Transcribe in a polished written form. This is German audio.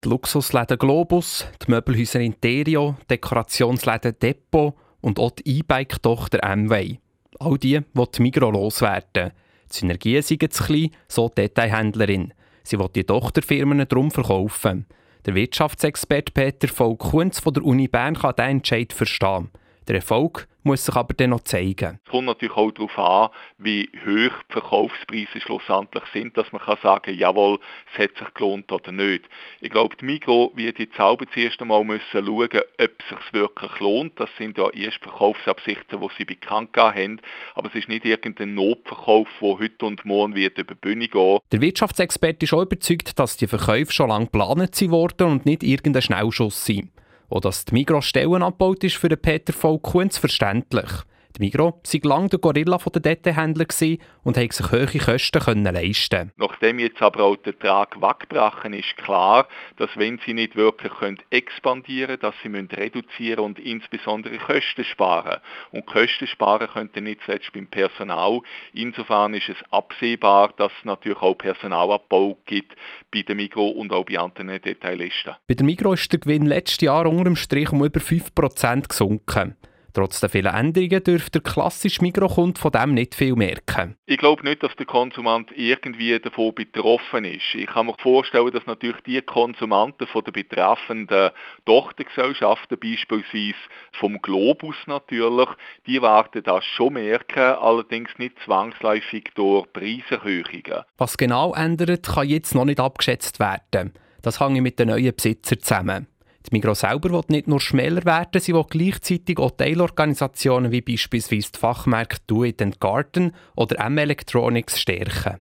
Die Luxusläden Globus, die Möbelhäuser Interio, Dekorationsläden Depot und auch die E-Bike-Tochter Amway. All die Migros loswerden. Die Synergien sind zu klein, so die Detailhändlerin. Sie will die Tochterfirmen darum verkaufen. Der Wirtschaftsexperte Peter Vogt-Kunz von der Uni Bern kann diesen Entscheid verstehen. Der Erfolg muss sich aber dann noch zeigen. Es kommt natürlich auch darauf an, wie hoch die Verkaufspreise schlussendlich sind, dass man sagen kann, jawohl, es hat sich gelohnt oder nicht. Ich glaube, die Migros wird jetzt selber zuerst einmal schauen müssen, ob es sich wirklich lohnt. Das sind ja erst Verkaufsabsichten, die sie bekannt gegeben haben. Aber es ist nicht irgendein Notverkauf, der heute und morgen wird über die Bühne gehen. Der Wirtschaftsexperte ist auch überzeugt, dass die Verkäufe schon lange geplant wurden und nicht irgendein Schnellschuss sind. Auch dass die Migros Stellen abgebaut ist für den Peter Vogt-Kunz verständlich. Die Migros war lange der Gorilla der Detailhändler und konnte sich hohe Kosten leisten. Nachdem jetzt aber auch der Ertrag weggebrochen ist, klar, dass wenn sie nicht wirklich expandieren können, dass sie reduzieren und insbesondere Kosten sparen. Und Kosten sparen könnten nicht zuletzt beim Personal. Insofern ist es absehbar, dass es natürlich auch Personalabbau gibt bei der Migros und auch bei anderen Detailisten. Bei der Migros ist der Gewinn letztes Jahr unter dem Strich um über 5% gesunken. Trotz der vielen Änderungen dürfte der klassische Migros-Kunde von dem nicht viel merken. Ich glaube nicht, dass der Konsument irgendwie davon betroffen ist. Ich kann mir vorstellen, dass natürlich die Konsumenten von den betreffenden Tochtergesellschaften, beispielsweise vom Globus natürlich, die werden das schon merken, allerdings nicht zwangsläufig durch Preiserhöhungen. Was genau ändert, kann jetzt noch nicht abgeschätzt werden. Das hängt mit den neuen Besitzern zusammen. Die Migros selber will nicht nur schmäler werden, sie will gleichzeitig auch Teilorganisationen wie beispielsweise die Fachmärkte Do It & Garden oder M Electronics stärken.